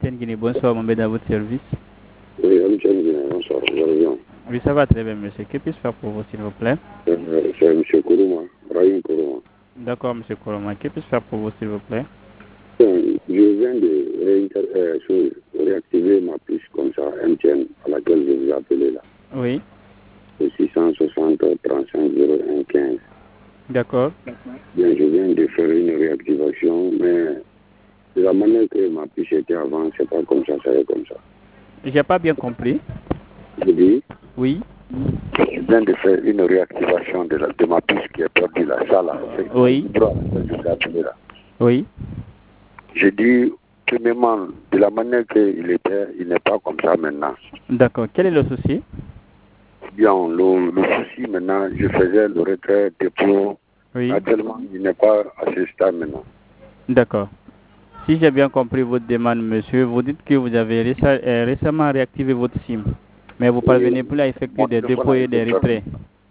MTN Guinée. Bonsoir, mon à votre service. Oui, MTN Guinée, bonsoir, vous allez bien? Oui, ça va très bien, monsieur. Que puis-je faire pour vous, s'il vous plaît? C'est M. Kourouma, Rahim Kourouma. D'accord, monsieur Kourouma. Que puis-je faire pour vous, s'il vous plaît? Je viens de réactiver ma puce comme ça, MTN, à laquelle je vous ai appelé là. Oui. Le 660 35 01 15. D'accord. Bien, je viens de faire une réactivation, mais de la manière que ma puce était avant, c'est pas comme ça est comme ça. J'ai pas bien compris. Je dis? Oui. Je viens de faire une réactivation de ma puce qui est perdue là, ça là. Oui. Là. Oui. J'ai dit, premièrement, de la manière qu'il était, il n'est pas comme ça maintenant. D'accord. Quel est le souci? Bien, le souci maintenant, je faisais le retrait dépôt. Oui. Actuellement, il n'est pas à ce stade maintenant. D'accord. Si j'ai bien compris votre demande, monsieur, vous dites que vous avez récemment réactivé votre SIM, mais vous ne parvenez plus à effectuer des dépôts et des retraits.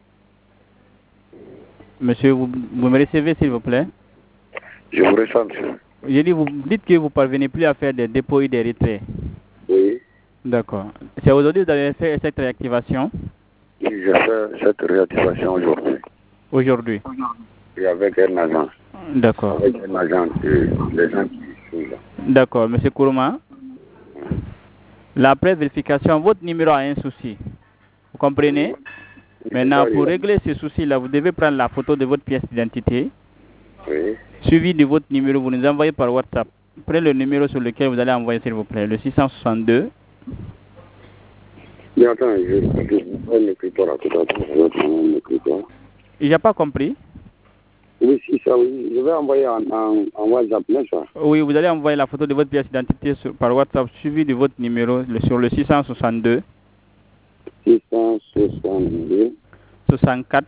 Monsieur, vous me recevez, s'il vous plaît? Je vous reçois, monsieur. J'ai dit, vous dites que vous ne parvenez plus à faire des dépôts et des retraits. Oui. D'accord. C'est aujourd'hui que vous avez fait cette réactivation? Oui, j'ai fait cette réactivation aujourd'hui. Aujourd'hui? Et avec un agent. D'accord. Avec un agent les gens qui sont là. D'accord. Monsieur Kourouma, après vérification, votre numéro a un souci. Vous comprenez? Maintenant, pour régler ce souci-là, vous devez prendre la photo de votre pièce d'identité. Oui. Suivi de votre numéro, vous nous envoyez par WhatsApp. Prenez le numéro sur lequel vous allez envoyer, s'il vous plaît, le 662. Mais attends, je n'écris pas là, tout à l'heure. Il n'a pas compris? Oui, si ça, oui. Je vais envoyer en WhatsApp, n'est-ce pas? Oui, vous allez envoyer la photo de votre pièce d'identité par WhatsApp, suivi de votre numéro sur le 662. 662. 64.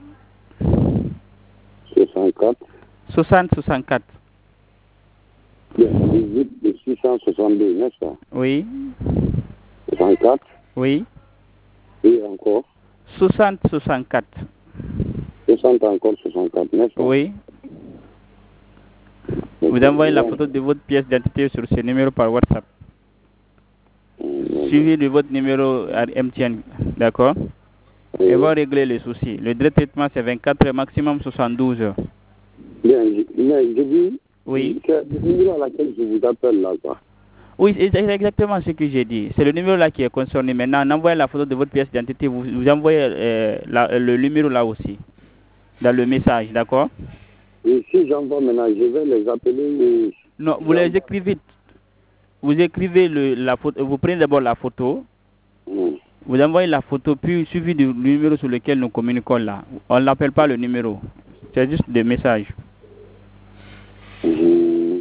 64. 64. Bien, 18 de 662, n'est-ce pas? Oui. 64. Oui. Oui, encore. 64. 60 encore 64, n'est-ce pas? Oui. Vous envoyez la photo de votre pièce d'identité sur ce numéro par WhatsApp. Suivi de votre numéro à MTN, d'accord? Et va régler les soucis. Le délai de traitement, c'est 24 heures, maximum 72 heures. Bien, je dis, oui. C'est le numéro à laquelle je vous appelle là, quoi. Oui, c'est exactement ce que j'ai dit. C'est le numéro là qui est concerné. Maintenant, envoyez la photo de votre pièce d'identité. Vous envoyez le numéro là aussi, dans le message, d'accord? Et si j'envoie maintenant, je vais les appeler. Non, vous les écrivez. Vous écrivez la photo. Vous prenez d'abord la photo. Vous envoyez la photo, puis suivi du numéro sur lequel nous communiquons là. On ne l'appelle pas le numéro. C'est juste des messages. Je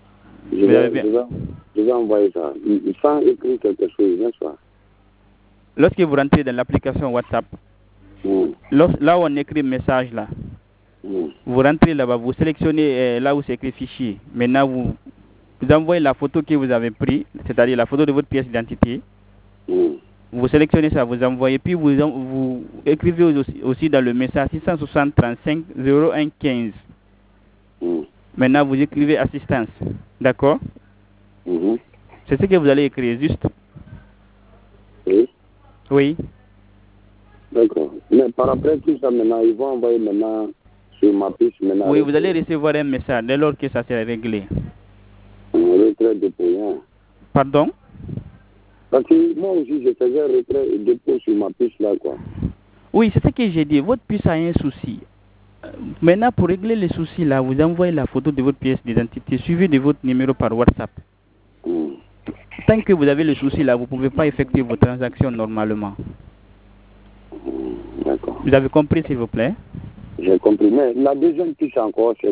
vais envoyer ça. Il faut écrire quelque chose, n'est-ce pas? Lorsque vous rentrez dans l'application WhatsApp, là où on écrit message là, vous rentrez là-bas, vous sélectionnez là où c'est écrit fichier. Maintenant, vous envoyez la photo que vous avez prise, c'est-à-dire la photo de votre pièce d'identité. Vous sélectionnez ça, vous envoyez, puis vous écrivez aussi dans le message 660 35 01 15. Maintenant, vous écrivez assistance. D'accord? C'est ce que vous allez écrire, juste. Oui. Oui. D'accord. Mais par après tout ça, maintenant, ils vont envoyer maintenant sur ma puce maintenant. Oui, vous allez recevoir un message dès lors que ça s'est réglé. Retrait de paiement. Pardon? Parce que moi aussi, je faisais retrait et dépôt sur ma puce là, quoi. Oui, c'est ce que j'ai dit. Votre puce a un souci. Maintenant, pour régler les soucis là, vous envoyez la photo de votre pièce d'identité suivie de votre numéro par WhatsApp. Tant que vous avez le souci là, vous ne pouvez pas effectuer vos transactions normalement. D'accord. Vous avez compris, s'il vous plaît? J'ai compris. Mais la deuxième puce encore, c'est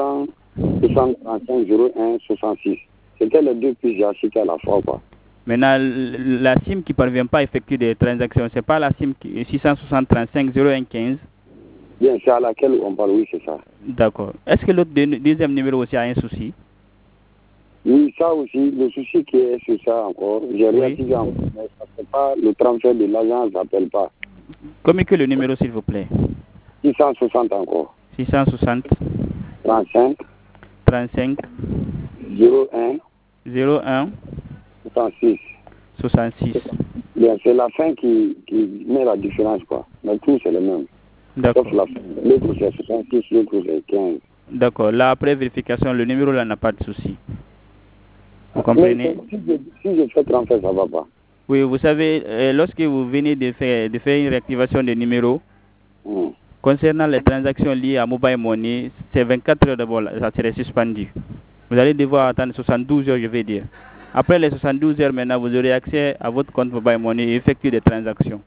635 01 66. C'était les deux puces que j'ai achetées à la fois, quoi. Maintenant, la SIM qui ne parvient pas à effectuer des transactions, ce n'est pas la SIM 660 35 01 15? Bien, c'est à laquelle on parle, oui, c'est ça. D'accord. Est-ce que l'autre deuxième numéro aussi a un souci? Oui, ça aussi, le souci qui est sur ça encore, j'ai réactivé encore, mais ça c'est pas le transfert de l'agence, j'appelle pas. Communiquez le numéro, s'il vous plaît. 660 encore. 660 35 35 01 01 66. 66. Bien, c'est la fin qui met la différence, quoi. Mais tout, c'est le même. D'accord. Sauf la fin. L'autre, c'est 66, l'autre, c'est 15. D'accord. Là, après vérification, le numéro là n'a pas de souci. Vous comprenez? Si je fais transfert, ça va pas. Oui, vous savez, lorsque vous venez de faire une réactivation de numéro, concernant les transactions liées à Mobile Money, c'est 24 heures d'abord, ça serait suspendu. Vous allez devoir attendre 72 heures, je vais dire. Après les 72 heures, maintenant, vous aurez accès à votre compte Mobile Money et effectuer des transactions.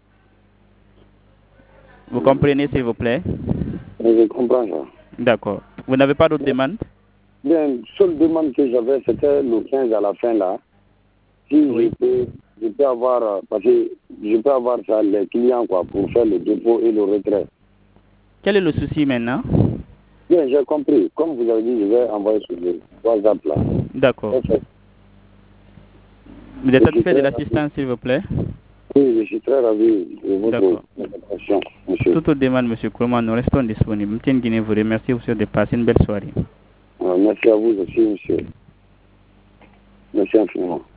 Vous comprenez, s'il vous plaît? Je comprends ça. D'accord. Vous n'avez pas d'autres demandes? Bien, seule demande que j'avais, c'était le 15 à la fin, là. Si oui. je peux avoir, parce que je peux avoir ça, les clients, quoi, pour faire le dépôt et le retrait. Quel est le souci maintenant? Bien, j'ai compris. Comme vous avez dit, je vais envoyer sur le WhatsApp, là. D'accord. Vous êtes satisfait de l'assistance, s'il vous plaît? Oui, je suis très ravi de votre attention, monsieur. Toute autre demande, monsieur Kourouman, nous restons disponibles. M. Guinée vous remercie aussi de passer une belle soirée. Merci à vous aussi, monsieur. Merci infiniment.